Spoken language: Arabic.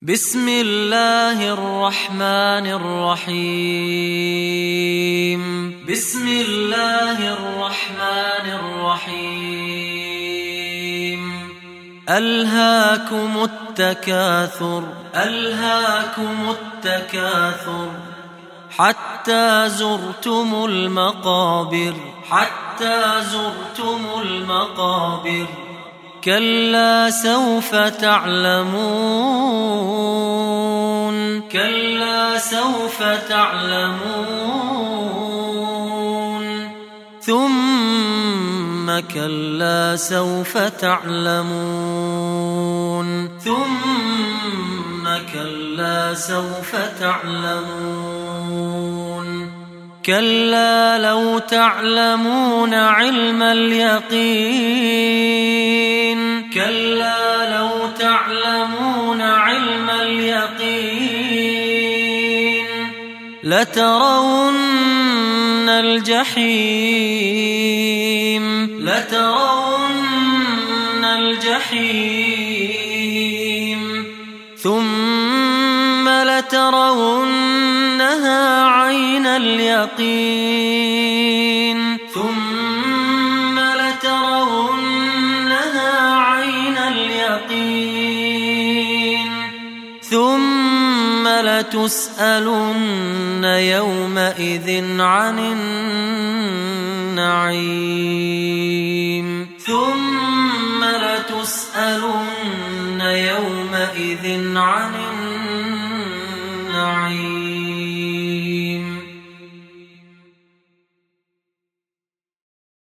بسم الله الرحمن الرحيم. بسم الله الرحمن الرحيم. ألهاكم التكاثر. ألهاكم التكاثر حتى زرتم المقابر. حتى زرتم المقابر. كلا سوف تعلمون. كلا سوف تعلمون. ثم كلا سوف تعلمون. ثم كلا سوف تعلمون. كلا لو تعلمون علم اليقين. كلا لو تعلمون علم اليقين لترون الجحيم. لترون الجحيم ثم لترونها عين اليقين. ثم لترونها عين اليقين ثم لتسألن يومئذ عن النعيم. ثم لتسألن يومئذ عن النعيم.